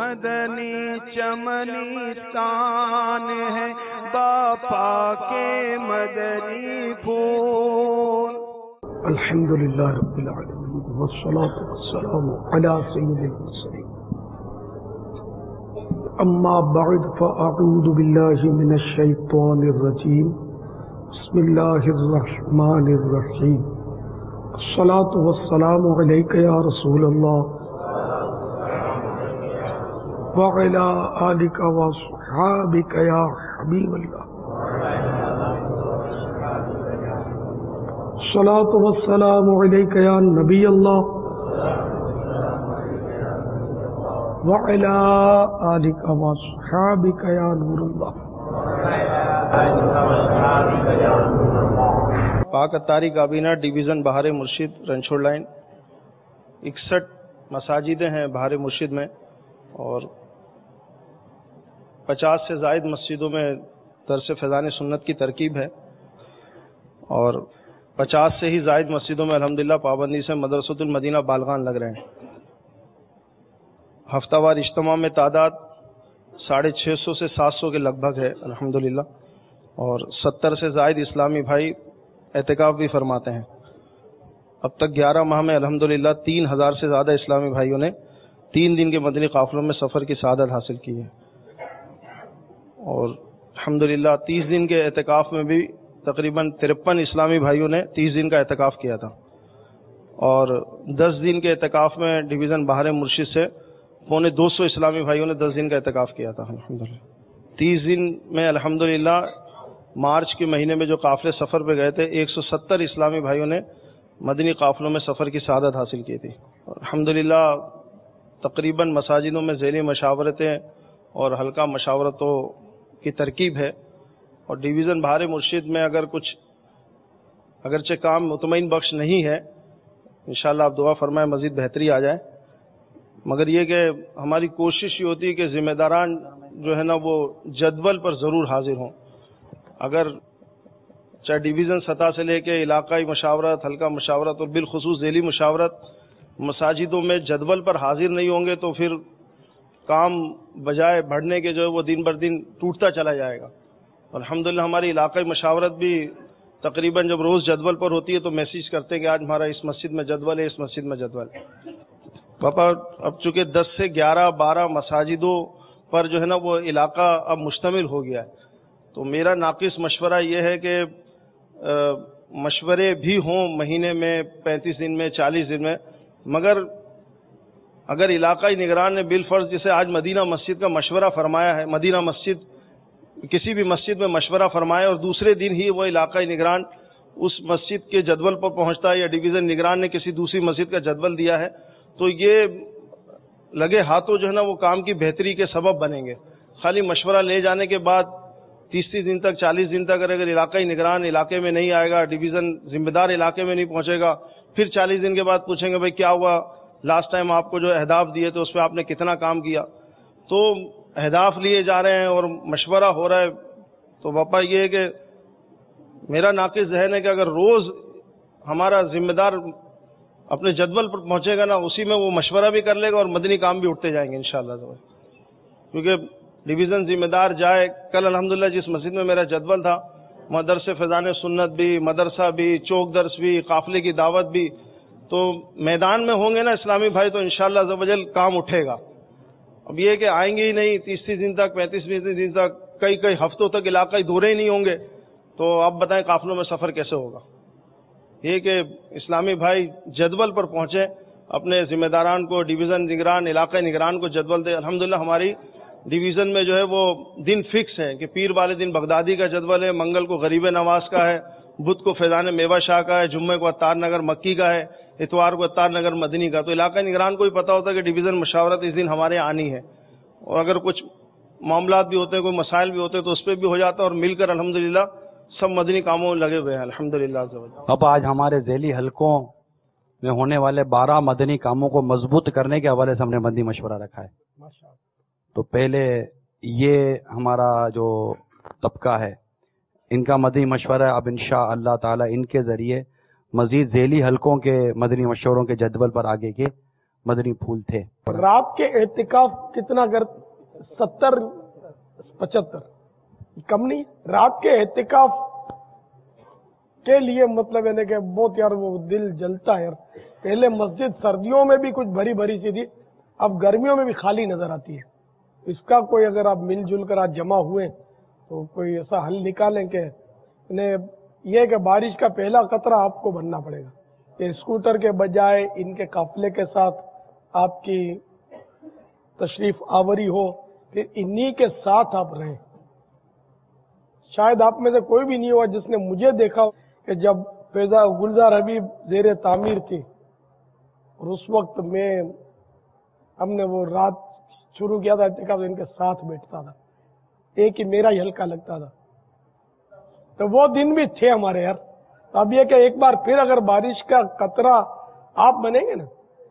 مدنی چمنستان ہے باپا کے مدنی پھول. الحمدللہ رب العالمین والصلاة والسلام علی سید المرسلین. اما بعد فاعوذ باللہ من الشیطان الرجیم. بسم اللہ الرحمن الرحیم. الصلاة والسلام علیک یا رسول اللہ وعلی آلک وصحابک یا حبیب اللہ. الصلاة والسلام علیک یا نبی اللہ وعلی آلک وصحابک یا نور اللہ. پاک اتاری کابینہ ڈویژن بہار مرشد رنچوڑ لائن. 61 مساجدیں ہیں بہار مرشد میں اور 50 سے زائد مسجدوں میں درس فیضان سنت کی ترکیب ہے اور 50 سے ہی زائد مسجدوں میں الحمدللہ پابندی سے مدرسۃ المدینہ بالغان لگ رہے ہیں. ہفتہ وار اجتماع میں تعداد 650 سے 700 کے لگ بھگ ہے الحمدللہ اور 70 سے زائد اسلامی بھائی اعتکاف بھی فرماتے ہیں. اب تک 11 ماہ میں الحمدللہ 3000 سے زیادہ اسلامی بھائیوں نے 3 دن کے مدنی قافلوں میں سفر کی سعادت حاصل کی ہے اور الحمدللہ 30 دن کے اعتکاف میں بھی تقریباً 53 اسلامی بھائیوں نے 30 دن کا اعتکاف کیا تھا اور 10 دن کے اعتکاف میں ڈویژن بہار مرشد سے 250 اسلامی بھائیوں نے 10 دن کا اعتکاف کیا تھا الحمدللہ. 30 دن میں الحمدللہ مارچ کے مہینے میں جو قافلے سفر پہ گئے تھے 170 اسلامی بھائیوں نے مدنی قافلوں میں سفر کی سعادت حاصل کی تھی. الحمدللہ تقریباً مساجدوں میں ذیلی مشاورتیں اور حلقہ مشاورتوں کی ترکیب ہے اور ڈویژن بہار مرشد میں اگر کچھ اگرچہ کام مطمئن بخش نہیں ہے انشاءاللہ آپ دعا فرمائیں مزید بہتری آ جائے مگر یہ کہ ہماری کوشش یہ ہوتی ہے کہ ذمہ داران جو ہے نا وہ جدول پر ضرور حاضر ہوں. اگر چاہے ڈویژن سطح سے لے کے علاقائی مشاورت حلقہ مشاورت اور بالخصوص ذیلی مشاورت مساجدوں میں جدول پر حاضر نہیں ہوں گے تو پھر کام بجائے بڑھنے کے جو ہے وہ دن بر دن ٹوٹتا چلا جائے گا. الحمدللہ ہماری علاقائی مشاورت بھی تقریباً جب روز جدول پر ہوتی ہے تو میسیج کرتے ہیں کہ آج ہمارا اس مسجد میں جدول ہے اس مسجد میں جدول ہے. پاپا اب چونکہ 10 سے 11-12 مساجدوں پر جو ہے نا وہ علاقہ اب مشتمل ہو گیا ہے تو میرا ناقص مشورہ یہ ہے کہ مشورے بھی ہوں مہینے میں 35 دن میں 40 دن میں مگر اگر علاقائی نگران نے بالفرض جسے آج مدینہ مسجد کا مشورہ فرمایا ہے مدینہ مسجد کسی بھی مسجد میں مشورہ فرمائے اور دوسرے دن ہی وہ علاقائی نگران اس مسجد کے جدول پر پہنچتا ہے یا ڈویژن نگران نے کسی دوسری مسجد کا جدول دیا ہے تو یہ لگے ہاتھوں جو ہے نا وہ کام کی بہتری کے سبب بنیں گے. خالی مشورہ لے جانے کے بعد 30 دن تک 40 دن تک اگر علاقائی نگران علاقے میں نہیں آئے گا ڈویژن ذمہ دار علاقے میں نہیں پہنچے گا پھر 40 دن کے بعد پوچھیں گے بھائی کیا ہوا لاسٹ ٹائم آپ کو جو اہداف دیے تھے اس پہ آپ نے کتنا کام کیا. تو اہداف لیے جا رہے ہیں اور مشورہ ہو رہا ہے تو پاپا یہ ہے کہ میرا ناقص ذہن ہے کہ اگر روز ہمارا ذمہ دار اپنے جدول پر پہنچے گا نا اسی میں وہ مشورہ بھی کر لے گا اور مدنی کام بھی اٹھتے جائیں گے انشاءاللہ. کیونکہ ڈویژن ذمہ دار جائے کل الحمدللہ جس مسجد میں میرا جدول تھا مدرس فیضان سنت بھی مدرسہ بھی چوک درس بھی قافلے کی دعوت بھی تو میدان میں ہوں گے نا اسلامی بھائی تو انشاءاللہ عز و جل کام اٹھے گا. اب یہ کہ آئیں گے ہی نہیں 30 دن تک 35 دن تک کئی ہفتوں تک علاقائی دورے ہی نہیں ہوں گے تو آپ بتائیں قافلوں میں سفر کیسے ہوگا. یہ کہ اسلامی بھائی جدول پر پہنچے اپنے ذمہ داران کو ڈویژن نگران علاقائی نگران کو جدول دے. الحمدللہ ہماری ڈویژن میں جو ہے وہ دن فکس ہے کہ پیر والے دن بغدادی کا جدول ہے منگل کو غریب نواز کا ہے بدھ کو فیضان میوہ شاہ کا ہے جمعے کو عطار نگر مکی کا ہے اتوار کو عطار نگر مدنی کا. تو علاقائی نگران کو بھی پتہ ہوتا ہے کہ ڈویژن مشاورت اس دن ہمارے آنی ہے اور اگر کچھ معاملات بھی ہوتے ہیں کوئی مسائل بھی ہوتے ہیں تو اس پہ بھی ہو جاتا ہے اور مل کر الحمدللہ سب مدنی کاموں میں لگے ہوئے ہیں الحمدللہ. اب آج ہمارے ذیلی حلقوں میں ہونے والے 12 مدنی کاموں کو مضبوط کرنے کے حوالے سے ہم نے مدنی مشورہ رکھا ہے. تو پہلے یہ ہمارا جو طبقہ ہے ان کا مدنی مشورہ ہے. اب انشاءاللہ تعالی ان کے ذریعے مزید ذیلی حلقوں کے مدنی مشوروں کے جدول پر آگے کے مدنی پھول تھے. رات کے اعتکاف کتنا 70-75 کم نہیں. رات کے اعتکاف کے لیے مطلب ہے کہ بہت یار وہ دل جلتا ہے یار. پہلے مسجد سردیوں میں بھی کچھ بھری بھری سی تھی, اب گرمیوں میں بھی خالی نظر آتی ہے. اس کا کوئی اگر آپ مل جل کر آج جمع ہوئے تو کوئی ایسا حل نکالیں کہ یہ کہ بارش کا پہلا قطرہ آپ کو بننا پڑے گا کہ اسکوٹر کے بجائے ان کے قافلے کے ساتھ آپ کی تشریف آوری ہو, پھر انہی کے ساتھ آپ رہیں. شاید آپ میں سے کوئی بھی نہیں ہوا جس نے مجھے دیکھا کہ جب فیضا گلزار حبیب زیر تعمیر تھی اور اس وقت میں ہم نے وہ رات شروع کیا تھا اعتکاف, ان کے ساتھ بیٹھتا تھا, ایک ہی میرا ہی ہلکا لگتا تھا. تو وہ دن بھی تھے ہمارے یار. اب یہ کہ ایک بار پھر اگر بارش کا قطرہ آپ بنیں گے نا,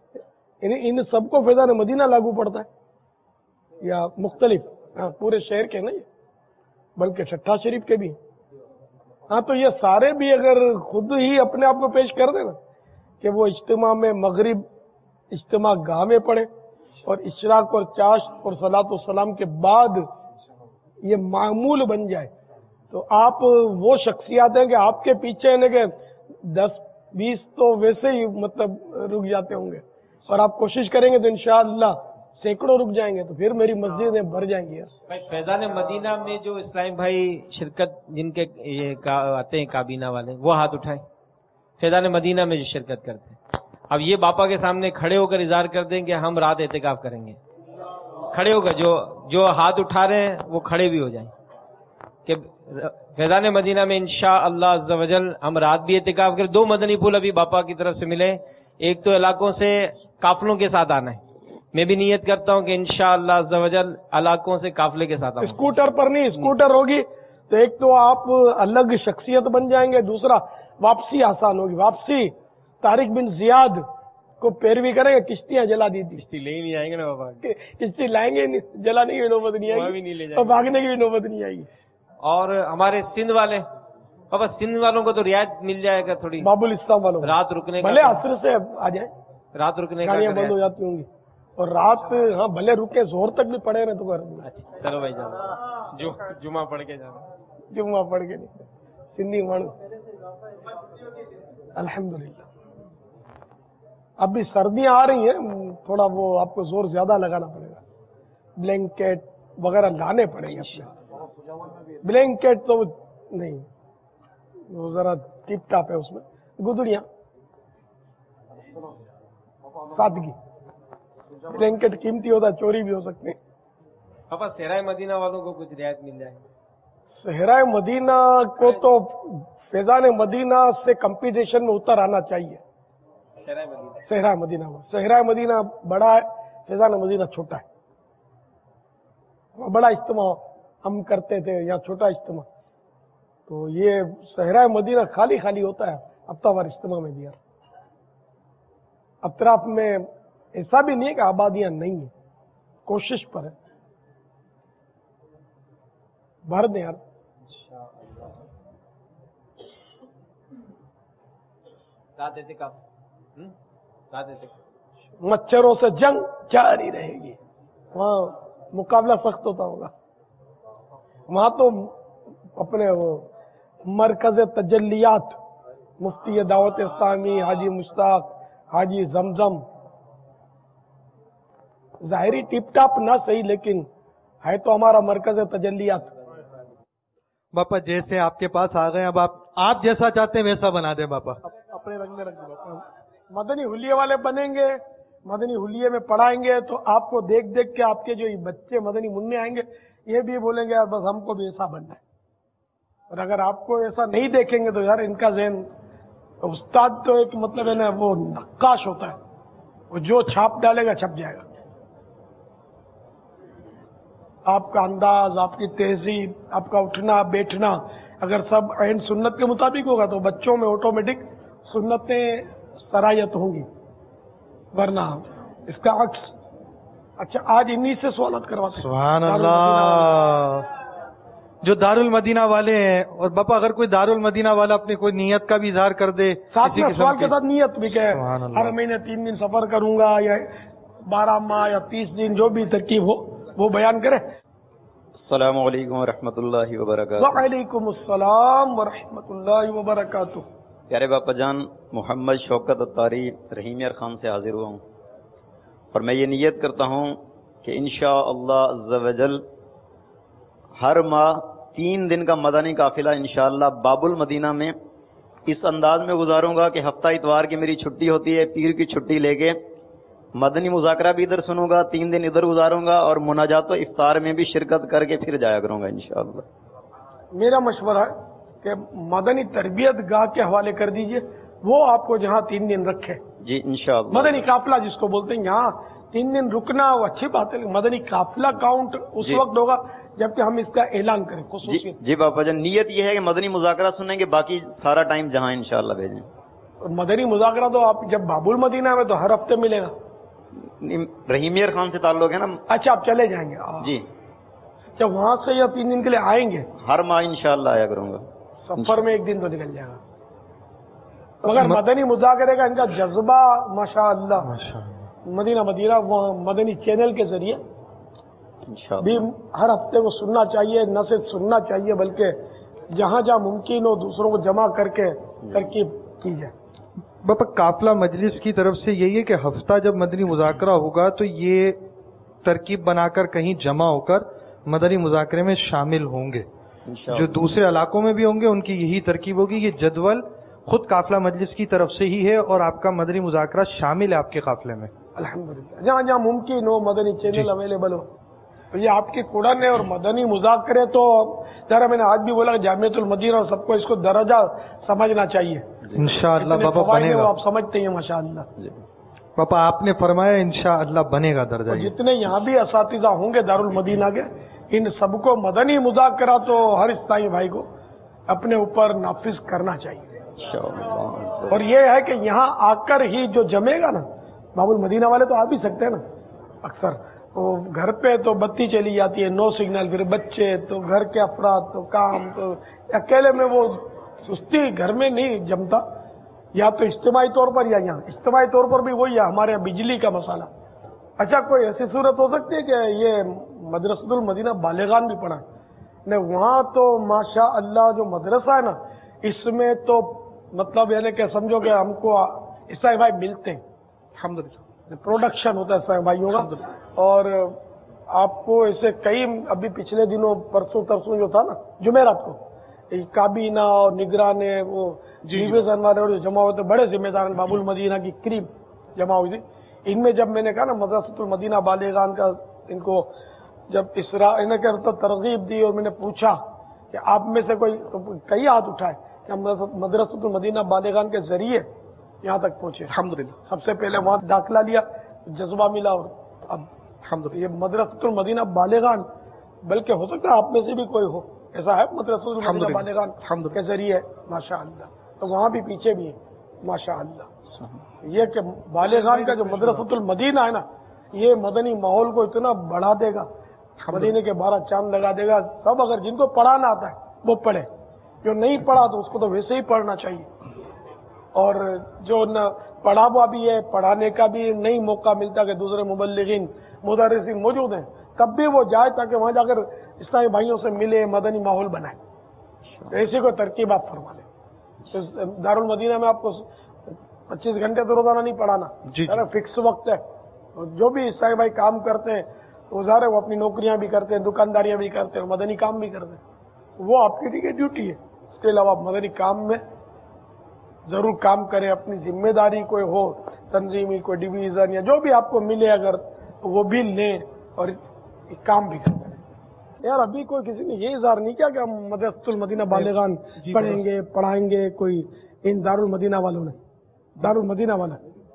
ان سب کو فیضان مدینہ لاگو پڑتا ہے یا مختلف؟ ہاں پورے شہر کے نہیں بلکہ چھٹا شریف کے بھی. ہاں تو یہ سارے بھی اگر خود ہی اپنے آپ کو پیش کر دیں نا کہ وہ اجتماع میں مغرب اجتماع گاہ میں پڑے اور اشراق اور چاشت اور صلاۃ والسلام کے بعد یہ معمول بن جائے, تو آپ وہ شخصیات ہیں کہ آپ کے پیچھے ہے کہ 10-20 تو ویسے ہی مطلب رک جاتے ہوں گے, اور آپ کوشش کریں گے تو انشاءاللہ سینکڑوں رک جائیں گے, تو پھر میری مسجدیں بھر جائیں گی. فیضان مدینہ میں جو اسلام بھائی شرکت جن کے آتے ہیں کابینہ والے, وہ ہاتھ اٹھائیں. فیضان مدینہ میں جو شرکت کرتے ہیں, اب یہ باپا کے سامنے کھڑے ہو کر اظہار کر دیں کہ ہم رات اعتکاف کریں گے. کھڑے ہو کر جو ہاتھ اٹھا رہے ہیں وہ کھڑے بھی ہو جائیں کہ فیضان مدینہ میں انشاءاللہ عز و جل ہم رات بھی اعتکاف کریں. 2 مدنی پھول ابھی باپا کی طرف سے ملے. ایک تو علاقوں سے قافلوں کے ساتھ آنا ہے, میں بھی نیت کرتا ہوں کہ انشاءاللہ عز و جل علاقوں سے قافلے کے ساتھ آؤں. اسکوٹر پر نہیں, اسکوٹر ہوگی تو ایک تو آپ الگ شخصیت بن جائیں گے, دوسرا واپسی آسان ہوگی. واپسی طارق بن زیاد کو پیروی کریں گے, کشتیاں جلا دی تھی. کشتی لے ہی نہیں آئیں گے نا بابا, کشتی لائیں گے نہیں, جلانے کی بھی نوبت نہیں آئے گی اور بھاگنے کی بھی نوبت نہیں آئے گی. اور ہمارے سندھ والے بابا, سندھ والوں کو تو رعایت مل جائے گا تھوڑی, باب الاسلام والوں رات رکنے کا, بھلے عصر سے آ جائیں, رات رکنے کا گاڑیاں بند ہو جاتی ہوں گی اور رات ہاں بھلے رکے زہر تک بھی پڑے رہے تو چلو بھائی جانا, جمعہ پڑھ کے جانا, جمعہ پڑھ کے نہیں. سندھی مانو الحمدللہ. اب بھی سردیاں آ رہی ہیں, تھوڑا وہ آپ کو زور زیادہ لگانا پڑے گا, بلینکٹ وغیرہ لانے پڑیں گے. اپنے بلینکٹ تو نہیں, وہ ذرا ٹپ ٹاپ ہے, اس میں گدڑیاں سادگی. بلینکٹ قیمتی ہوتا ہے, چوری بھی ہو سکتے ہیں. پاپا صحرائے مدینہ والوں کو کچھ رعایت مل جائے. صحرائے مدینہ کو تو فیضان مدینہ سے کمپٹیشن میں اتر آنا چاہیے. صحرائے مدینہ صحرائے مدینہ بڑا ہے, فیضان مدینہ چھوٹا ہے. بڑا اجتماع ہم کرتے تھے یا چھوٹا اجتماع, تو یہ صحرائے مدینہ خالی خالی ہوتا ہے ہفتہ وار اجتماع میں بھی. یار اطراف میں ایسا بھی نہیں ہے کہ آبادیاں نہیں ہیں, کوشش پر ہے, بھر دیں یار. مچھروں سے جنگ جاری رہے گی, وہاں مقابلہ سخت ہوتا ہوگا. وہاں تو اپنے وہ مرکز تجلیات مفتی دعوت اسلامی حاجی مشتاق حاجی زمزم, ظاہری ٹپ ٹاپ نہ صحیح لیکن ہے تو ہمارا مرکز تجلیات. باپا جیسے آپ کے پاس آ گئے, اب آپ جیسا چاہتے ہیں ویسا بنا دیں باپا. اپنے رنگ میں رکھ دیں. مدنی حلیے والے بنیں گے, مدنی حلیے میں پڑھائیں گے تو آپ کو دیکھ دیکھ کے آپ کے جو بچے مدنی منع آئیں گے یہ بھی بولیں گے یار بس ہم کو بھی ایسا بننا ہے. اور اگر آپ کو ایسا نہیں دیکھیں گے تو یار ان کا ذہن, استاد تو ایک مطلب ہے نا وہ نقاش ہوتا ہے, وہ جو چھاپ ڈالے گا چھپ جائے گا. آپ کا انداز, آپ کی تہذیب, آپ کا اٹھنا بیٹھنا اگر سب عین سنت کے مطابق ہوگا تو بچوں میں آٹومیٹک سنتیں سرایت ہوں گی, ورنہ اس کا عکس. اچھا آج انہی سے سوالات کرواتے ہیں. سبحان اللہ. جو دارال مدینہ والے ہیں، اور باپا اگر کوئی دارال مدینہ والا اپنی کوئی نیت کا بھی اظہار کر دے، ساتھ کسی میں قسم سوال کی- کے ساتھ نیت بھی کہ سبحان اللہ۔ ہر مہینے 3 دن سفر کروں گا یا 12 ماہ یا 30 دن جو بھی ترکیب ہو وہ بیان کرے. السلام علیکم ورحمۃ اللہ وبرکاتہ. وعلیکم السلام ورحمۃ اللہ وبرکاتہ. پیارے باپا جان، محمد شوکت اتاری رحیمیہ خان سے حاضر ہوا ہوں، اور میں یہ نیت کرتا ہوں کہ انشاءاللہ عز و جل ہر ماہ 3 دن کا مدنی قافلہ انشاءاللہ باب المدینہ میں اس انداز میں گزاروں گا کہ ہفتہ اتوار کی میری چھٹی ہوتی ہے، پیر کی چھٹی لے کے مدنی مذاکرہ بھی ادھر سنوں گا، 3 دن ادھر گزاروں گا، اور مناجات و افطار میں بھی شرکت کر کے پھر جایا کروں گا انشاءاللہ. میرا مشورہ ہے کہ مدنی تربیت گاہ کے حوالے کر دیجئے، وہ آپ کو جہاں 3 دن رکھے. جی انشاءاللہ. مدنی قافلہ جس کو بولتے ہیں، یہاں 3 دن رکنا وہ اچھی بات ہے، مدنی قافلہ کاؤنٹ اس جی. وقت ہوگا جبکہ ہم اس کا اعلان کریں خصوصی. جی باپا جان، نیت یہ ہے کہ مدنی مذاکرہ سنیں گے، باقی سارا ٹائم جہاں انشاءاللہ بھیجیں. مدنی مذاکرہ تو آپ جب باب المدینہ میں تو ہر ہفتے ملے گا. رحیمیہ خان سے تعلق ہے نا. اچھا آپ چلے جائیں گے جی جب وہاں سے یا 3 دن کے لیے آئیں گے، ہر ماہ انشاءاللہ آیا کروں گا. سفر میں 1 دن تو نکل جائے گا. مگر مدنی مذاکرے کا ان کا جذبہ ماشاءاللہ مدینہ وہاں مدنی چینل کے ذریعے انشاءاللہ. بھی ہر ہفتے کو سننا چاہیے، نہ صرف سننا چاہیے بلکہ جہاں جہاں ممکن ہو دوسروں کو جمع کر کے ترکیب کی جائے. باپا قافلہ مجلس کی طرف سے یہی ہے کہ ہفتہ جب مدنی مذاکرہ ہوگا تو یہ ترکیب بنا کر کہیں جمع ہو کر مدنی مذاکرے میں شامل ہوں گے. جو دوسرے علاقوں میں بھی ہوں گے ان کی یہی ترکیب ہوگی. یہ جدول خود قافلہ مجلس کی طرف سے ہی ہے اور آپ کا مدنی مذاکرہ شامل ہے آپ کے قافلے میں. الحمدللہ جہاں جہاں ممکن ہو مدنی چینل اویلیبل ہو. تو یہ آپ کی کوڑن ہے. اور مدنی مذاکرے تو ذرا میں نے آج بھی بولا کہ جامعۃ المدینہ اور سب کو اس کو درجہ سمجھنا چاہیے. انشاءاللہ اتنے باپا فوائد بنے ہیں وہ گا. آپ سمجھتے ہیں ماشاءاللہ. باپا آپ نے فرمایا انشاءاللہ بنے گا درجہ. اور یہ جتنے یہاں بھی اساتذہ ہوں گے دارالمدینہ کے، ان سب کو مدنی مذاکرہ تو ہر اسلامی بھائی کو اپنے اوپر نافذ کرنا چاہیے. انشاءاللہ. اور یہ ہے کہ یہاں آ کر ہی جو جمے گا نا، باب المدینہ والے تو آ بھی سکتے ہیں نا. اکثر وہ گھر پہ تو بتی چلی جاتی ہے، نو سگنل، پھر بچے تو گھر کے افراد تو کام، تو اکیلے میں وہ سستی گھر میں نہیں جمتا. یا تو اجتماعی طور پر یا یہاں اجتماعی طور پر بھی وہی ہے ہمارے یہاں بجلی کا مسئلہ. اچھا کوئی ایسی صورت ہو سکتی ہے کہ یہ مدرسۃ المدینہ بالغان بھی پڑھا نہیں؟ وہاں تو ماشاء اللہ جو مدرسہ ہے نا، اس میں تو مطلب یعنی کہ سمجھو کہ ہم کو عیسائی بھائی ملتے ہیں. الحمدللہ پروڈکشن ہوتا ہے عیسائی بھائیوں کا. اور آپ کو ایسے کئی ابھی پچھلے دنوں پرسوں ترسوں جو تھا نا جمعرات کو کابینہ اور نگران وہ ڈویژن والے اور جو جمع ہوتے بڑے ذمہ دار باب المدینہ کی قریب جمع ہوئی تھی. ان میں جب میں نے کہا نا مدرسۃ المدینہ بالغان کا ان کو جب انہیں کہ ترغیب دی اور میں نے پوچھا کہ آپ میں سے کوئی، تو کئی ہاتھ اٹھائے کہ ہم مدرسۃ المدینہ بالغان کے ذریعے یہاں تک پہنچے. الحمدللہ سب سے پہلے وہاں داخلہ لیا، جذبہ ملا، اور اب الحمدللہ یہ مدرسۃ المدینہ بالغان، بلکہ ہو سکتا ہے آپ میں سے بھی کوئی ہو ایسا ہے مدرسۃ المدینہ بالغان کے ذریعے ماشاء اللہ. تو وہاں بھی پیچھے بھی ہے ماشاء اللہ. یہ کہ بالغان کا جو مدرسۃ المدینہ ہے نا، یہ مدنی ماحول کو اتنا بڑھا دے گا، مدینے کے 12 چاند لگا دے گا. سب اگر جن کو پڑھانا آتا ہے وہ پڑھے، جو نہیں پڑھا تو اس کو تو ویسے ہی پڑھنا چاہیے. اور جو نہ پڑھا ہوا بھی ہے، پڑھانے کا بھی نہیں موقع ملتا کہ دوسرے مبلغین مدرسین موجود ہیں، تب بھی وہ جائے تاکہ وہاں جا کر اسلامی بھائیوں سے ملے، مدنی ماحول بنائے. ایسی کوئی ترکیب آپ فرما لیں. دارالمدینہ میں آپ کو 25 گھنٹے تو روزانہ نہیں پڑھانا، فکس وقت ہے. جو بھی اسلامی بھائی کام کرتے ہیں وہ ظاہر ہے وہ اپنی نوکریاں بھی کرتے ہیں، دکانداریاں بھی کرتے ہیں، مدنی کام بھی کرتے ہیں. وہ آپ کی ڈیوٹی ہے. اس کے علاوہ آپ مدنی کام میں ضرور کام کریں. اپنی ذمہ داری کوئی ہو تنظیمی، کوئی ڈویژن یا جو بھی آپ کو ملے اگر وہ بھی لیں اور کام بھی کریں. یار ابھی کوئی کسی نے یہ اظہار نہیں کیا کہ ہم مدرسۃ المدینہ بالغان پڑھیں گے پڑھائیں گے. کوئی ان دارالمدینہ والوں نے دارالمدینہ والا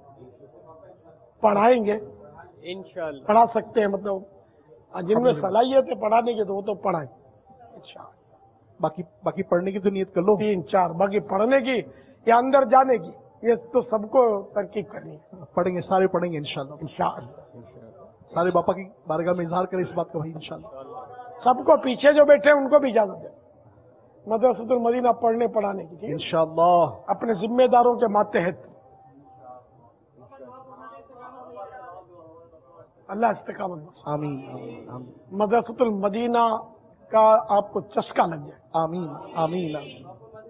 پڑھائیں گے انشاءاللہ، پڑھا سکتے ہیں. مطلب جن میں صلاحیت ہے پڑھانے کی تو وہ تو پڑھائیں انشاءاللہ. باقی پڑھنے کی تو نیت کر لو. 3-4 باقی پڑھنے کی یا اندر جانے کی یہ تو سب کو ترکیب کرنی ہے. پڑھیں گے، سارے پڑھیں گے انشاءاللہ. انشاءاللہ سارے باپا کی بارگاہ میں اظہار کریں اس بات کا بھائی انشاءاللہ. सबको पीछे जो बैठे हैं उनको भी इजाजत दें मदरसतुल मदीना पढ़ने पढ़ाने की, ठीक है? इंशाअल्लाह। अपने जिम्मेदारों के मातहत अल्लाह इस्तिकामत बख्शे। आमीन आमीन आमीन मदरसतुल मदीना का आपको चस्का लग जाए। आमीन आमीन आमीन।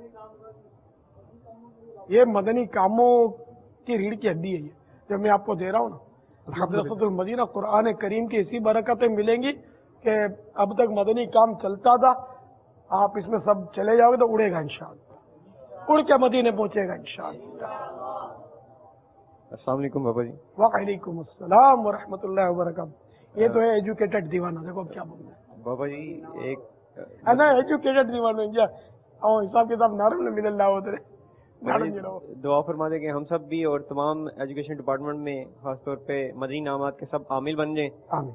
ये मदनी कामों की रीढ़ की हड्डी है, ये जो मैं आपको दे रहा हूँ ना। मदरसतुल मदीना कुरान करीम की इसी बरकतें मिलेंगी कि अब तक मदनी काम चलता था, आप इसमें सब चले जाओगे तो उड़ेगा इंशाअल्लाह, उड़ के मदीने पहुंचेगा इंशाअल्लाह। अस्सलाम वालेकुम बाबा जी। वालेकुम अस्सलाम व रहमतुल्लाहि व बरकातहू। ये तो है एजुकेटेड दीवाना, देखो अब क्या बोलना है। बाबा जी एक है ना एजुकेटेड दीवाना क्या और हिसाब किताब नारुल में मिल रहा होते दुआ फरमा दे कि हम सब भी और तमाम एजुकेशन डिपार्टमेंट में खासतौर पे मदनी नामात के सब आमिल बन जाएं। आमीन।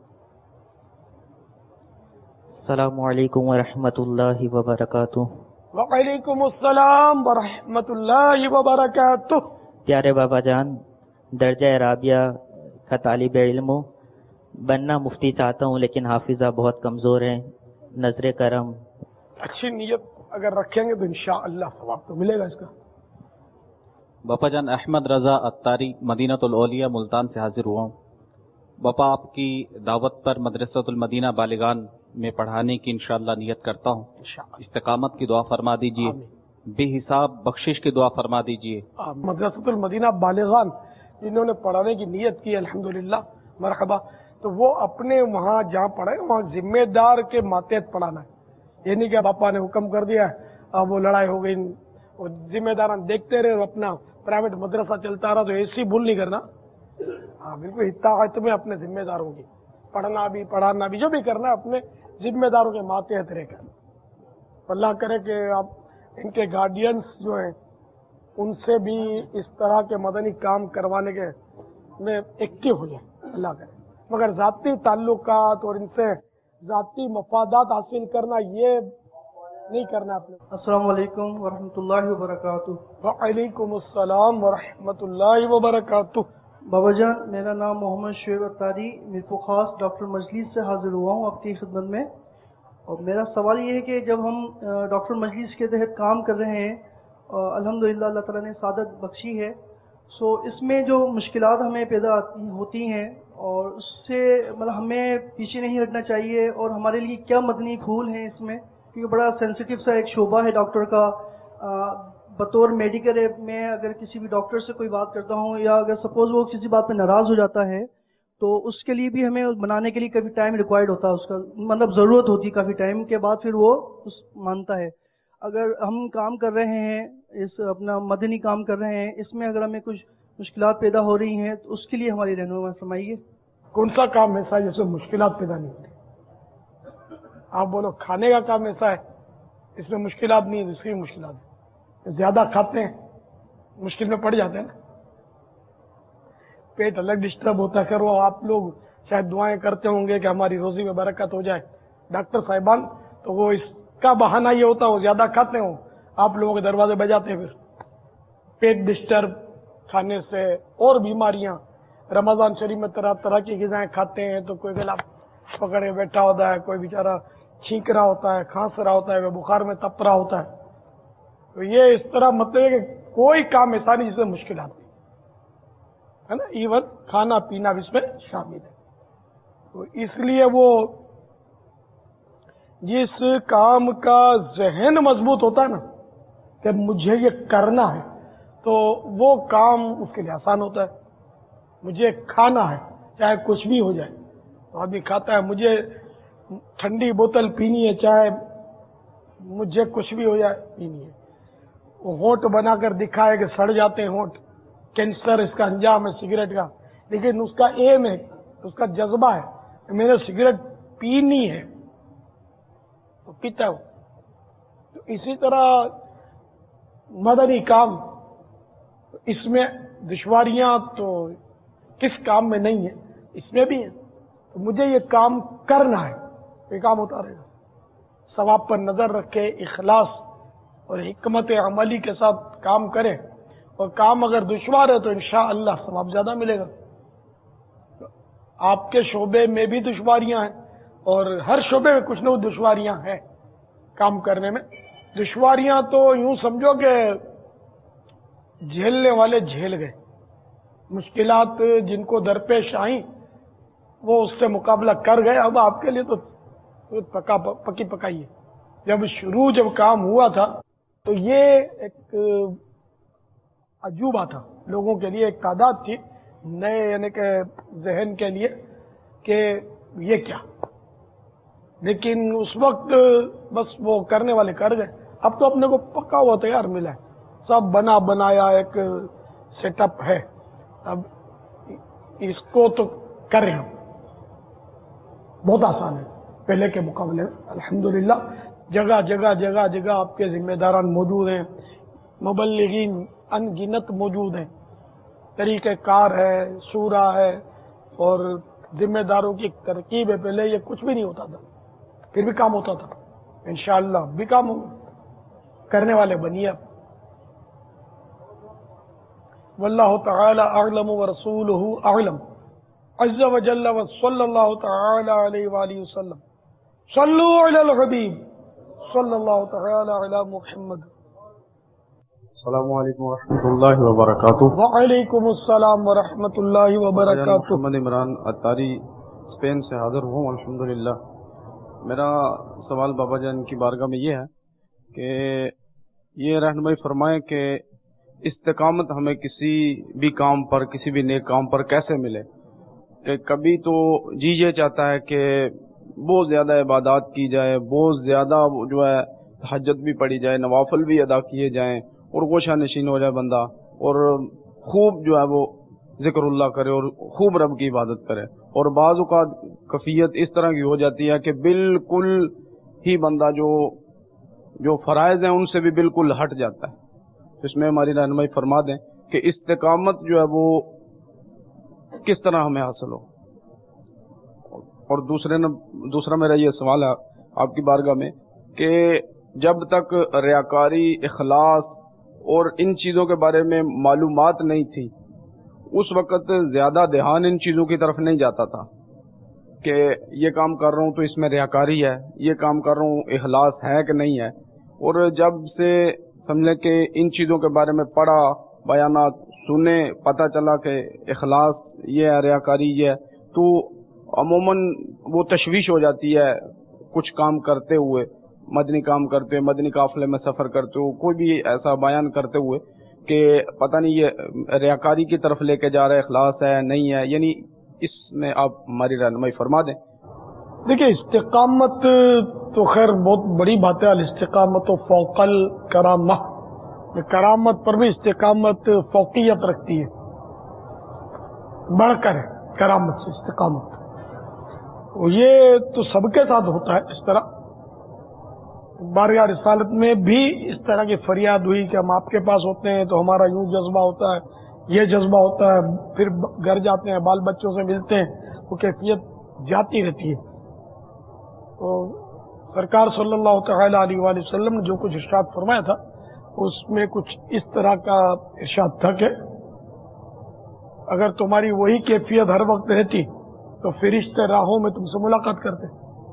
अस्सलामु अलैकुम व रहमतुल्लाहि व बरकातुहू। वालेकुम अस्सलाम व रहमतुल्लाहि व बरकातुहू। प्यारे बाबा जान, दर्जा राबिया का तालिब इल्म हूँ, बनना मुफ्ती चाहता हूँ लेकिन हाफिजा बहुत कमजोर है, नजर करम। अच्छी नीयत अगर रखेंगे तो इंशाअल्लाह सवाब तो मिलेगा इसका। बापा जान, अहमद रजा अत्तारी मदीनातुल औलिया मुल्तान से हाजिर हुआ हूँ। बापा आपकी दावत पर मदरसतुल मदीना बालिगान में पढ़ाने की इंशाअल्लाह नियत करता हूँ। इस्तिकामत की दुआ फरमा दीजिए, बेहिसाब बख्शिश की दुआ फरमा दीजिए। मदरसतुल मदीना बालिगान जिन्होंने पढ़ाने की नियत की अल्हम्दुलिल्लाह मरहबा, तो वो अपने वहाँ जहाँ पढ़े वहाँ जिम्मेदार के मातहत पढ़ाना है। ये नहीं कि पापा ने हुक्म कर दिया अब वो लड़ाई हो गई, वो जिम्मेदार देखते रहे, अपना प्राइवेट मदरसा चलता रहा, तो ऐसी भूल नहीं करना। हाँ बिल्कुल इत्ताअत में अपने जिम्मेदारों की पढ़ना भी पढ़ाना भी जो भी करना है अपने जिम्मेदारों के मातहत रहकर। अल्लाह करे कि आप इनके गार्डियंस जो हैं उनसे भी इस तरह के मदनी काम करवाने के में एक्टिव हो जाए, अल्लाह करे। मगर जाती ताल्लुकात और इनसे जाती मफादात हासिल करना ये नहीं करना अपने। अस्सलाम वालेकुम व रहमतुल्लाहि व बरकातुहू। वालेकुम अस्सलाम व रहमतुल्लाहि व बरकातुहू। बाबा जान, मेरा नाम मोहम्मद शुएब अत्तारी मीरपुर खास डॉक्टर मजलिस से हाजिर हुआ हूँ आपकी खिदमत में। और मेरा सवाल ये है कि जब हम डॉक्टर मजलिस के तहत काम कर रहे हैं, अल्हम्दुलिल्लाह अल्लाह ताला ने सादत बख्शी है, सो इसमें जो मुश्किलात हमें पैदा होती हैं और उससे मतलब हमें पीछे नहीं हटना चाहिए, और हमारे लिए क्या मदनी फूल हैं इसमें, क्योंकि बड़ा सेंसिटिव सा एक शोबा है डॉक्टर का। बतौर मेडिकल में अगर किसी भी डॉक्टर से कोई बात करता हूँ या अगर सपोज वो किसी बात पे नाराज हो जाता है तो उसके लिए भी हमें बनाने के लिए काफी टाइम रिक्वायर्ड होता है, उसका मतलब जरूरत होती है काफी टाइम के बाद फिर वो मानता है। अगर हम काम कर रहे हैं इस अपना मदनी काम कर रहे हैं, इसमें अगर हमें कुछ मुश्किलात पैदा हो रही हैं तो उसके लिए हमारी रहनुमाई फरमाइए। कौन सा काम ऐसा है जिसमें मुश्किलात पैदा नहीं होती? आप बोलो खाने का काम ऐसा है इसमें मुश्किलात नहीं है, दूसरी मुश्किलात है। ज्यादा खाते हैं मुश्किल में पड़ जाते हैं ना, पेट अलग डिस्टर्ब होता है। फिर वो आप लोग शायद दुआएं करते होंगे कि हमारी रोजी में बरकत हो जाए, डॉक्टर साहिबान, तो वो इसका बहाना ये होता है वो ज्यादा खाते हो, आप लोगों के दरवाजे बजाते हैं। फिर पेट डिस्टर्ब खाने से और बीमारियां, रमजान शरीफ में तरह तरह की ग़िज़ाएं खाते हैं तो कोई गला पकड़े बैठा होता है, कोई बेचारा छींक रहा होता है, खांस रहा होता है, बुखार में तप रहा होता है। तो ये इस तरह मतलब है कि कोई काम ऐसा नहीं जिसमें मुश्किल आती है ना, इवन खाना पीना भी इसमें शामिल है। तो इसलिए वो जिस काम का जहन मजबूत होता है ना कि मुझे ये करना है, तो वो काम उसके लिए आसान होता है। मुझे खाना है चाहे कुछ भी हो जाए, तो आदमी खाता है। मुझे ठंडी बोतल पीनी है चाहे मुझे कुछ भी हो जाए पीनी है। वो होंठ बनाकर दिखाए कि सड़ जाते हैं होंठ, कैंसर इसका अंजाम है सिगरेट का, लेकिन उसका एम है, उसका जज्बा है कि मैंने सिगरेट पीनी है तो पीता हूं। तो इसी तरह मदनी काम, इसमें दुश्वारियां तो किस काम में नहीं है, इसमें भी है। तो मुझे ये काम करना है, ये काम होता रहेगा। सवाब पर नजर रखे, इखलास और हिकमत अमली के साथ काम करें, और काम अगर दुश्वार है तो इंशाअल्लाह सवाब ज्यादा मिलेगा। तो आपके शोबे में भी दुश्वारियां हैं اور ہر شعبے میں کچھ نہ کچھ دشواریاں ہیں کام کرنے میں. دشواریاں تو یوں سمجھو کہ جھیلنے والے جھیل گئے. مشکلات جن کو درپیش آئیں وہ اس سے مقابلہ کر گئے. اب آپ کے لیے تو پکی پکائی ہے. جب کام ہوا تھا تو یہ ایک عجوبہ تھا لوگوں کے لیے, ایک تعداد تھی نئے یعنی کہ ذہن کے لیے کہ یہ کیا. لیکن اس وقت بس وہ کرنے والے کر گئے. اب تو اپنے کو پکا ہوا تیار ملا ہے, سب بنا بنایا ایک سیٹ اپ ہے. اب اس کو تو کر رہے ہیں, بہت آسان ہے پہلے کے مقابلے میں الحمدللہ. جگہ جگہ جگہ جگہ آپ کے ذمہ داران موجود ہیں, مبلغین ان گنت موجود ہیں, طریقہ کار ہے, شورا ہے اور ذمہ داروں کی ترکیب ہے. پہلے یہ کچھ بھی نہیں ہوتا تھا, پھر بھی کام ہوتا تھا. انشاءاللہ بھی کام کرنے والے بنیے. واللہ تعالی اعلم ورسولہ اعلم عز وجل وصلی اللہ تعالی علیہ وآلہ وسلم. صلو علی الحبیب صلی اللہ تعالی علی محمد. السلام علیکم ورحمۃ اللہ وبرکاتہ. وعلیکم السلام ورحمۃ اللہ وبرکاتہ. محمد عمران اتاری اسپین سے حاضر ہوں الحمدللہ. میرا سوال بابا جان کی بارگاہ میں یہ ہے کہ یہ رہنمائی فرمائیں کہ استقامت ہمیں کسی بھی کام پر, کسی بھی نیک کام پر کیسے ملے. کہ کبھی تو جی یہ چاہتا ہے کہ بہت زیادہ عبادات کی جائے, بہت زیادہ جو ہے تہجد بھی پڑھی جائے, نوافل بھی ادا کیے جائیں اور گوشہ نشین ہو جائے بندہ, اور خوب جو ہے وہ ذکر اللہ کرے اور خوب رب کی عبادت کرے. اور بعض اوقات کیفیت اس طرح کی ہو جاتی ہے کہ بالکل ہی بندہ جو فرائض ہیں ان سے بھی بالکل ہٹ جاتا ہے. اس میں ہماری رہنمائی فرما دیں کہ استقامت جو ہے وہ کس طرح ہمیں حاصل ہو. اور دوسرا میرا یہ سوال ہے آپ کی بارگاہ میں کہ جب تک ریاکاری, اخلاص اور ان چیزوں کے بارے میں معلومات نہیں تھی اس وقت زیادہ دھیان ان چیزوں کی طرف نہیں جاتا تھا کہ یہ کام کر رہا ہوں تو اس میں ریاکاری ہے, یہ کام کر رہا ہوں اخلاص ہے کہ نہیں ہے. اور جب سے سمجھیں کہ ان چیزوں کے بارے میں پڑھا, بیانات سنے, پتہ چلا کہ اخلاص یہ ہے, ریاکاری یہ ہے, تو عموماً وہ تشویش ہو جاتی ہے کچھ کام کرتے ہوئے, مدنی کام کرتے ہوئے, مدنی قافلے میں سفر کرتے ہوئے, کوئی بھی ایسا بیان کرتے ہوئے کہ پتہ نہیں یہ ریاکاری کی طرف لے کے جا رہا ہے, اخلاص ہے نہیں ہے. یعنی اس میں آپ ہماری رہنمائی فرما دیں. دیکھیں استقامت تو خیر بہت بڑی بات ہے. الاستقامت فوق الکرامہ, کرامت پر بھی استقامت فوقیت رکھتی ہے, بڑھ کر ہے کرامت سے استقامت. یہ تو سب کے ساتھ ہوتا ہے اس طرح. بارگاہ رسالت میں بھی اس طرح کی فریاد ہوئی کہ ہم آپ کے پاس ہوتے ہیں تو ہمارا یوں جذبہ ہوتا ہے, یہ جذبہ ہوتا ہے, پھر گھر جاتے ہیں بال بچوں سے ملتے ہیں, وہ کیفیت جاتی رہتی ہے. تو سرکار صلی اللہ تعالی علیہ وآلہ وسلم نے جو کچھ ارشاد فرمایا تھا اس میں کچھ اس طرح کا ارشاد تھا کہ اگر تمہاری وہی کیفیت ہر وقت رہتی تو فرشتے راہوں میں تم سے ملاقات کرتے.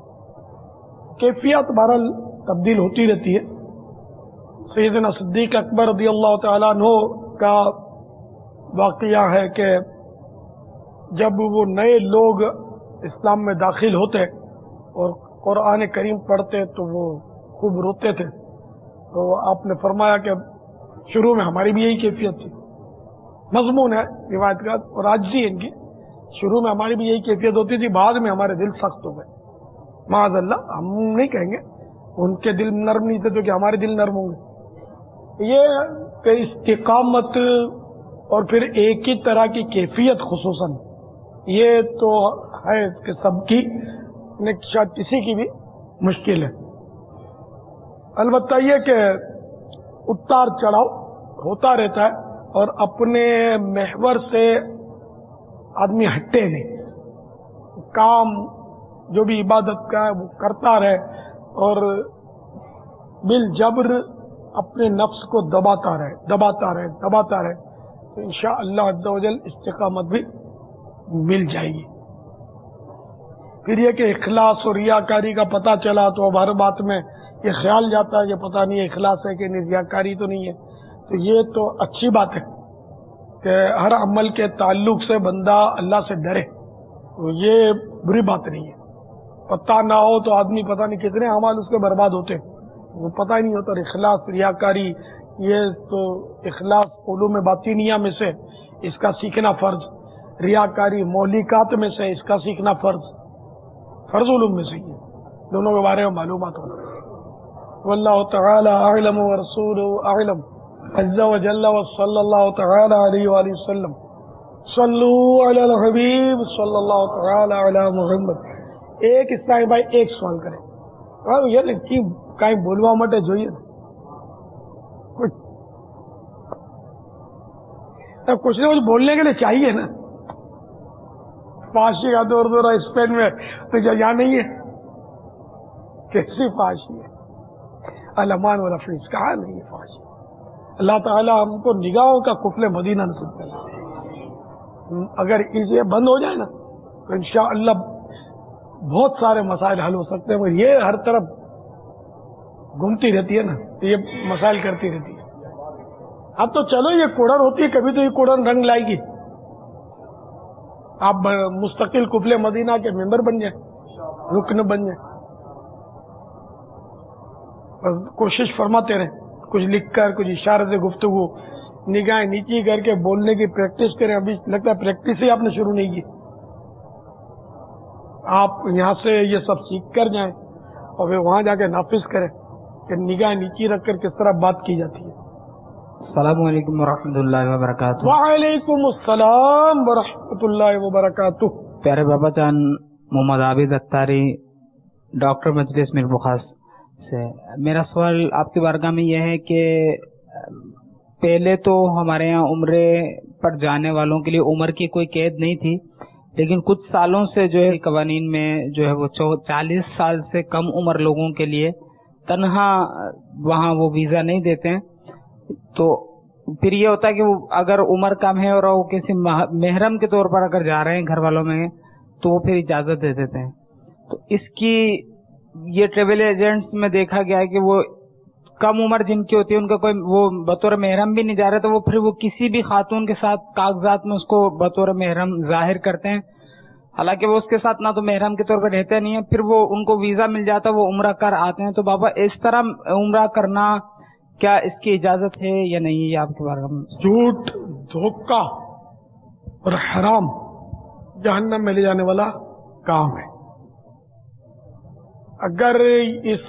کیفیت بہرحال تبدیل ہوتی رہتی ہے. سیدنا صدیق اکبر رضی اللہ تعالیٰ عنہ کا واقعہ ہے کہ جب وہ نئے لوگ اسلام میں داخل ہوتے اور قرآن کریم پڑھتے تو وہ خوب روتے تھے. تو آپ نے فرمایا کہ شروع میں ہماری بھی یہی کیفیت تھی. مضمون ہے روایت کا اور آج بھی ان کی, شروع میں ہماری بھی یہی کیفیت ہوتی تھی, بعد میں ہمارے دل سخت ہو گئے. معاذ اللہ, ہم نہیں کہیں گے ان کے دل نرم نہیں تھے تو کہ ہمارے دل نرم ہوں گے. یہ استقامت اور پھر ایک ہی طرح کی کیفیت خصوصاً یہ تو ہے کہ سب کی, شاید کسی کی بھی مشکل ہے. البتہ یہ کہ اتار چڑھاؤ ہوتا رہتا ہے اور اپنے محور سے آدمی ہٹے نہیں. کام جو بھی عبادت کا ہے وہ کرتا رہے اور بالجبر اپنے نفس کو دباتا رہے تو انشاءاللہ عز و جل استقامت بھی مل جائے گی. پھر یہ کہ اخلاص اور ریاکاری کا پتہ چلا تو اب ہر بات میں یہ خیال جاتا ہے کہ پتہ نہیں اخلاص ہے کہ نہیں، ریاکاری تو نہیں ہے. تو یہ تو اچھی بات ہے کہ ہر عمل کے تعلق سے بندہ اللہ سے ڈرے، تو یہ بری بات نہیں ہے. پتہ نہ ہو تو آدمی پتہ نہیں کتنے اعمال اس کے برباد ہوتے ہیں، وہ پتہ ہی نہیں ہوتا. اخلاص، ریاکاری، یہ تو اخلاص علوم باطنیہ میں سے اس کا سیکھنا فرض، ریاکاری مولیکات میں سے اس کا سیکھنا فرض علوم میں سے ہی ہے. دونوں کے بارے میں معلومات ہونا. واللہ تعالی اعلم ورسولہ اعلم عز وجل وصلی اللہ تعالی علیہ وآلہ وسلم. صلو علی الحبیب صلی اللہ تعالی علی محمد. ایک اسلامی بھائی ایک سوال کرے یار کہیں بولوا مٹے જોઈએ کچھ نہ کچھ بولنے کے لیے چاہیے نا. فحاشی کا دور دورہ اسپین میں تو یہاں نہیں ہے، کیسی فحاشی ہے؟ الامان والافریز کہاں نہیں ہے فحاشی. اللہ تعالیٰ ہم کو نگاہوں کا قفل مدینہ نصیب کرے. اگر یہ بند ہو جائے نا تو انشاءاللہ بہت سارے مسائل حل ہو سکتے ہیں. مگر یہ ہر طرف گھومتی رہتی ہے نا، یہ مسائل کرتی رہتی ہے. اب تو چلو یہ کوڑن ہوتی ہے، کبھی تو یہ کوڑن رنگ لائے گی. آپ مستقل قفل مدینہ کے ممبر بن جائیں، رکن بن جائیں. کوشش فرماتے رہیں، کچھ لکھ کر، کچھ اشارے سے گفتگو، نگاہیں نیچی کر کے بولنے کی پریکٹس کریں. ابھی لگتا ہے پریکٹس ہی آپ نے شروع نہیں کی. آپ یہاں سے یہ سب سیکھ کر جائیں اور پھر وہاں جا کے نافذ کریں کہ نگاہ نیچی رکھ کر کس طرح بات کی جاتی ہے. السلام علیکم ورحمۃ اللہ وبرکاتہ. وعلیکم السلام ورحمۃ اللہ وبرکاتہ. پیارے بابا جان محمد عابد اتاری، ڈاکٹر مجلس میر بخاص سے میرا سوال آپ کی بارگاہ میں یہ ہے کہ پہلے تو ہمارے یہاں عمرے پر جانے والوں کے لیے عمر کی کوئی قید نہیں تھی، لیکن کچھ سالوں سے جو ہے قوانین میں جو ہے وہ 40 سال سے کم عمر لوگوں کے لیے تنہا وہاں وہ ویزا نہیں دیتے ہیں. تو پھر یہ ہوتا ہے کہ اگر عمر کم ہے اور وہ کسی محرم کے طور پر اگر جا رہے ہیں گھر والوں میں تو وہ پھر اجازت دے دیتے ہیں. تو اس کی یہ ٹریول ایجنٹس میں دیکھا گیا ہے کہ وہ کم عمر جن کی ہوتی ہے ان کا کوئی وہ بطور محرم بھی نہیں جا رہا، تو وہ پھر وہ کسی بھی خاتون کے ساتھ کاغذات میں اس کو بطور محرم ظاہر کرتے ہیں، حالانکہ وہ اس کے ساتھ نہ تو محرم کے طور پر رہتے نہیں ہیں. پھر وہ ان کو ویزا مل جاتا ہے، وہ عمرہ کر آتے ہیں. تو بابا اس طرح عمرہ کرنا کیا اس کی اجازت ہے یا نہیں؟ یہ آپ کے بارے میں. جھوٹ، دھوکہ اور حرام جہنم میں لے جانے والا کام ہے. اگر اس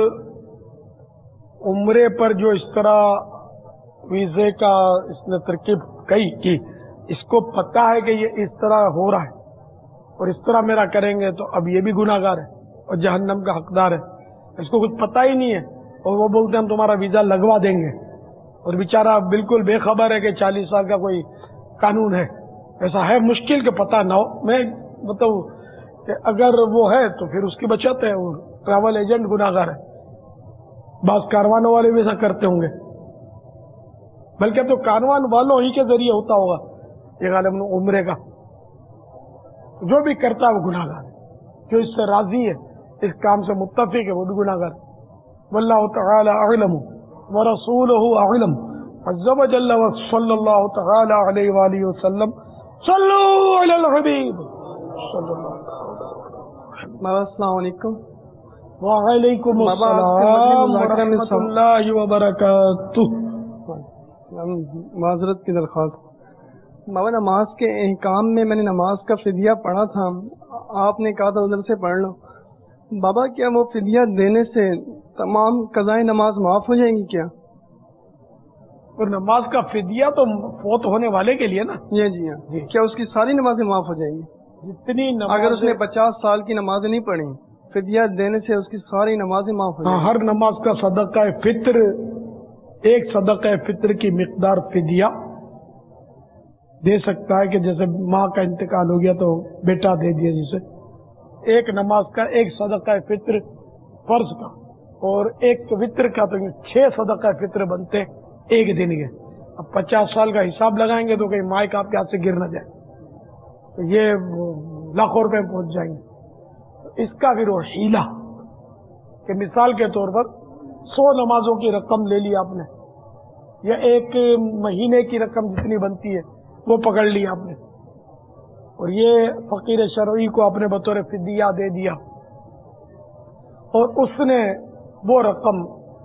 عمرے پر جو اس طرح ویزے کا اس نے ترکیب کی کہ اس کو پتا ہے کہ یہ اس طرح ہو رہا ہے اور اس طرح میرا کریں گے تو اب یہ بھی گناہ گار ہے اور جہنم کا حقدار ہے. اس کو کچھ پتا ہی نہیں ہے اور وہ بولتے ہیں ہم تمہارا ویزا لگوا دیں گے، اور بیچارہ بالکل بے خبر ہے کہ 40 سال کا کوئی قانون ہے. ایسا ہے مشکل کہ پتہ نہ ہو. میں بتاؤں کہ اگر وہ ہے تو پھر اس کی بچت ہے، وہ ٹریول ایجنٹ گناہ گار ہے. بعض کاروانوں والے بھی ایسا کرتے ہوں گے، بلکہ تو کاروان والوں ہی کے ذریعے ہوتا ہوگا یہ غالباً عمرے کا. جو بھی کرتا ہے وہ گناہ گار ہے، جو اس سے راضی ہے، اس کام سے متفق ہے، وہ بھی گناہ گار ہے. واللہ تعالی اعلم ورسولہ اعلم عز وجل وصلی اللہ تعالی علیہ وآلہ وسلم. صلو علی الحبیب صلی اللہ علیہ وسلم. السلام علیکم. وعلیکم السلام ورحمۃ اللہ وبرکاتہ. معذرت کی درخواست. بابا نماز کے احکام میں میں نے نماز کا فدیہ پڑھا تھا، آپ نے کہا تھا ادھر سے پڑھ لو. بابا کیا وہ فدیہ دینے سے تمام قضائے نماز معاف ہو جائیں گی کیا؟ اور نماز کا فدیہ تو فوت ہونے والے کے لیے نا؟ جی ہاں. کیا اس کی ساری نمازیں معاف ہو جائیں گی؟ جتنی اگر اس نے 50 سال کی نمازیں نہیں پڑھی، فدیہ دینے سے اس کی ساری نمازیں معاف ہو جائیں گی؟ ہر نماز کا صدقہ فطر، ایک صدقہ فطر کی مقدار فدیہ دے سکتا ہے. کہ جیسے ماں کا انتقال ہو گیا تو بیٹا دے دیا، جسے ایک نماز کا ایک صدقہ فطر فرض کا اور ایک وطر کا تو 6 صدقہ فطر بنتے ایک دن کے. اب 50 سال کا حساب لگائیں گے تو کہیں مائک آپ کے ہاتھ سے گر نہ جائے، تو یہ لاکھوں روپے پہنچ جائیں گے. اس کا پھر وہ ہیلا کہ مثال کے طور پر 100 نمازوں کی رقم لے لی آپ نے یا ایک مہینے کی رقم جتنی بنتی ہے وہ پکڑ لی آپ نے اور یہ فقیر شرعی کو آپ نے بطور فدیہ دے دیا اور اس نے وہ رقم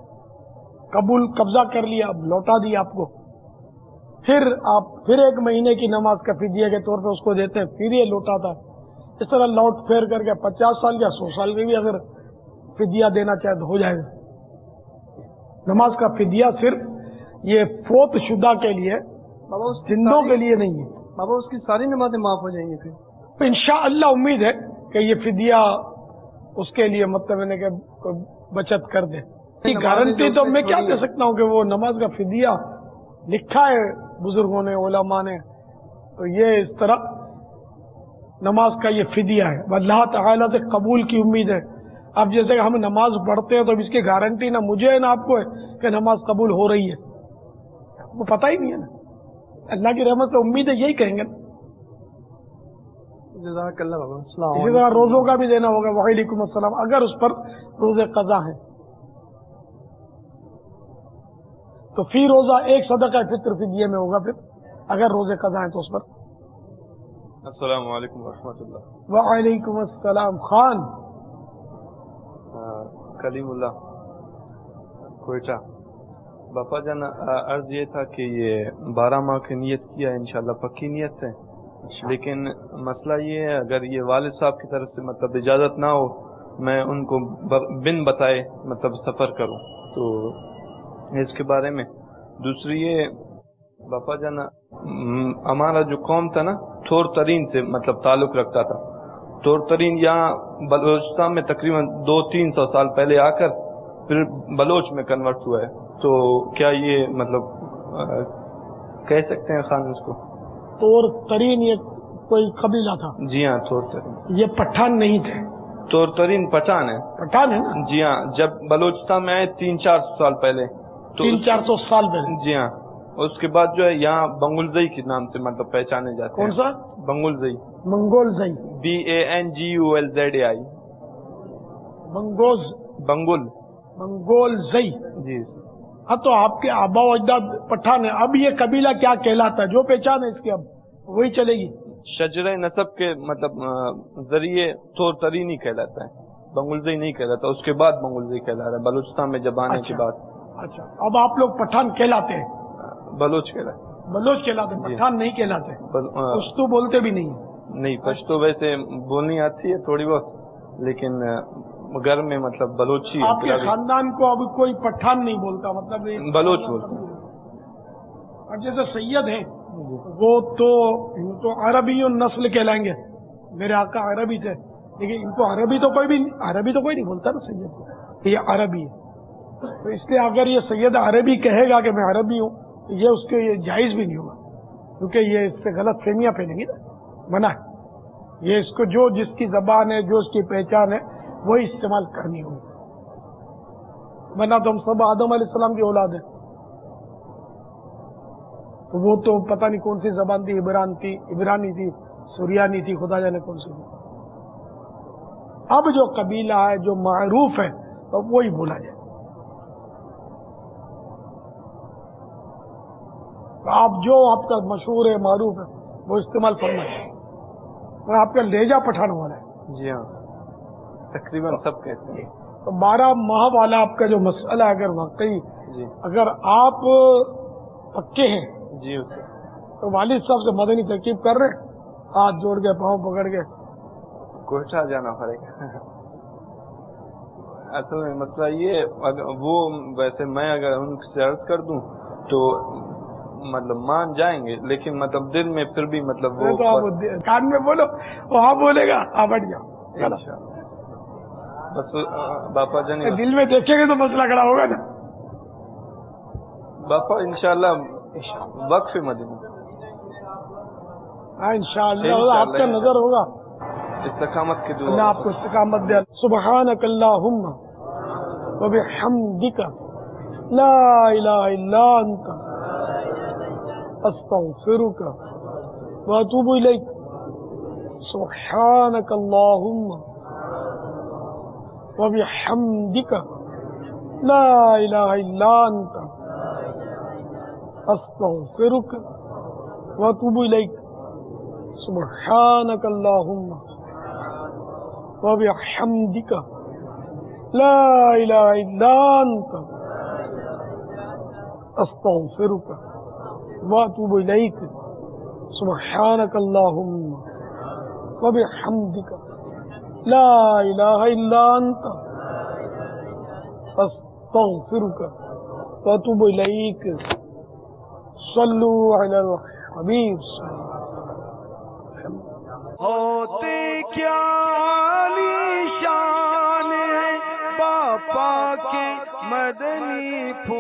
قبضہ کر لیا لوٹا دیا آپ کو پھر آپ پھر ایک مہینے کی نماز کا فدیہ کے طور پہ اس کو دیتے ہیں پھر یہ لوٹاتا ہے اس طرح لوٹ پھیر کر کے 50 سال یا 100 سال میں بھی اگر فدیہ دینا چاہے تو ہو جائے گا. نماز کا فدیہ صرف یہ فوت شدہ کے لیے زندوں کے لیے نہیں ہے. بابا اس کی ساری نمازیں معاف ہو جائیں گی پھر انشاءاللہ امید ہے کہ یہ فدیہ اس کے لیے مطلب ہے کہ بچت کر دے. گارنٹی تو میں کیا دے سکتا ہوں کہ وہ نماز کا فدیہ لکھا ہے بزرگوں نے علماء نے تو یہ اس طرح نماز کا یہ فدیہ ہے. اللہ تعالیٰ سے قبول کی امید ہے. اب جیسے کہ ہم نماز پڑھتے ہیں تو اب اس کی گارنٹی نہ مجھے نہ آپ کو ہے کہ نماز قبول ہو رہی ہے وہ پتہ ہی نہیں ہے نا. اللہ کی رحمت سے امید ہے یہی کہیں گے. جزاک اللہ بابا. السلام اسی طرح روزوں کا بھی دینا ہوگا. وعلیکم السلام. اگر اس پر روزے قضا ہیں تو فی روزہ ایک صدقہ فطر فدیے میں ہوگا. پھر اگر روزے قضا ہیں تو اس پر. السلام علیکم ورحمۃ اللہ. وعلیکم السلام. خان کلیم اللہ کوئٹہ. باپا جان عرض یہ تھا کہ یہ 12 ماہ کی نیت کیا انشاءاللہ پکی نیت ہے لیکن مسئلہ یہ ہے اگر یہ والد صاحب کی طرف سے مطلب اجازت نہ ہو میں ان کو بن بتائے مطلب سفر کروں تو اس کے بارے میں. دوسری یہ باپا جان ہمارا جو قوم تھا نا تھور ترین سے مطلب تعلق رکھتا تھا. تھور ترین یہاں بلوچستان میں تقریباً 200-300 سال پہلے آ کر پھر بلوچ میں کنورٹ ہوا ہے تو کیا یہ مطلب کہہ سکتے ہیں خان اس کو تور ترین یہ کوئی قبیلہ تھا؟ جی ہاں تھور ترین. یہ پٹھان نہیں تھے. تور ترین پٹھان ہے. پٹھان ہے نا؟ جی ہاں جب بلوچستان میں آئے 300-400 سال پہلے 300-400 سال پہلے. جی ہاں اس کے بعد جو ہے یہاں بنگلزئی کے نام سے مطلب پہچانے جاتے ہیں. کون سا؟ بنگلزئی. منگولزئی. BANGULZAI. منگولزئی. جی ہاں تو آپ کے آبا و اجداد پٹھان ہے. اب یہ قبیلہ کیا کہلاتا ہے جو پہچان ہے اس کی اب وہی چلے گی. شجرہ نسب کے مطلب ذریعے تھور ترین ہی کہلاتا ہے. بنگلزئی نہیں کہلاتا. اس کے بعد بنگلزئی کہلا رہا ہے بلوچستان میں جب آنے کے بعد. اچھا اب آپ لوگ پٹھان کہلاتے ہیں؟ بلوچ کہلاتے. بلوچ کہلاتے ہیں پٹھان نہیں کہلاتے. پشتو بولتے بھی نہیں. پشتو ویسے بولنی آتی ہے تھوڑی بہت لیکن گھر میں مطلب بلوچی. آپ کے خاندان کو اب کوئی پٹھان نہیں بولتا مطلب بلوچ بولتا. اور جیسے سید ہیں وہ تو عربی نسل کہلائیں گے. میرے آقا عربی تھے لیکن ان کو عربی تو کوئی نہیں بولتا نا سید کو. یہ عربی ہے تو اس لیے اگر یہ سید عربی کہے گا کہ میں عربی ہوں تو یہ اس کے یہ جائز بھی نہیں ہوگا کیونکہ یہ اس سے غلط فہمیاں پھیلیں گی نا. منع ہے. یہ اس کو جو جس کی زبان ہے جو اس کی پہچان ہے وہی استعمال کرنی ہوگی. ورنہ تو ہم سب آدم علیہ السلام کی اولاد ہیں تو وہ تو پتہ نہیں کون سی زبان تھی. عبرانی تھی سریانی تھی خدا جانے کون سی. اب جو قبیلہ ہے جو معروف ہے تو وہی بولا جائے. آپ جو آپ کا مشہور ہے معروف ہے وہ استعمال کرنا ہے. اور آپ کا لہجہ پٹھان والا ہے. جی ہاں تقریباً سب کہتے ہیں. تو 12 ماہ والا آپ کا جو مسئلہ اگر واقعی جی اگر آپ پکے ہیں جی تو والد صاحب سے مدنی ترکیب کر رہے ہیں ہاتھ جوڑ کے پاؤں پکڑ کے کوئٹہ جانا پڑے گا. اصل میں مسئلہ یہ وہ ویسے میں اگر ان سے عرض کر دوں تو مطلب مان جائیں گے لیکن مطلب دل میں پھر بھی مطلب وہ کان میں بولو وہاں بولے گا آپ ہٹ جاؤ. بس باپا جان دل میں دیکھیں گے تو مسئلہ کھڑا ہوگا نا. باپا انشاءاللہ وقف مدینہ. ہاں انشاءاللہ آپ کا نظر ہوگا. استقامت کی دعا اللہ آپ کو استقامت دے. سبحانک اللہم وبحمدک لا الہ الا انت استغفرک واتوب الیک. سبحانک اللہم وبحمدك لا إله إلا أنت أستغفرك وأتوب إليك سبحانك اللهم وبحمدك لا إله إلا أنت أستغفرك وأتوب إليك سبحانك اللهم وبحمدك لا إله إلا أنت أستغفرك وأتوب إليك صلوا على الحبيب ہوتے کیا عالی شان ہے باپا کے مدنی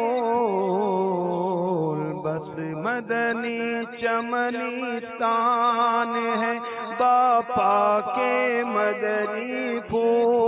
پھول، بس مدنی چمنی تان ہے باپا کے مدنی پھول۔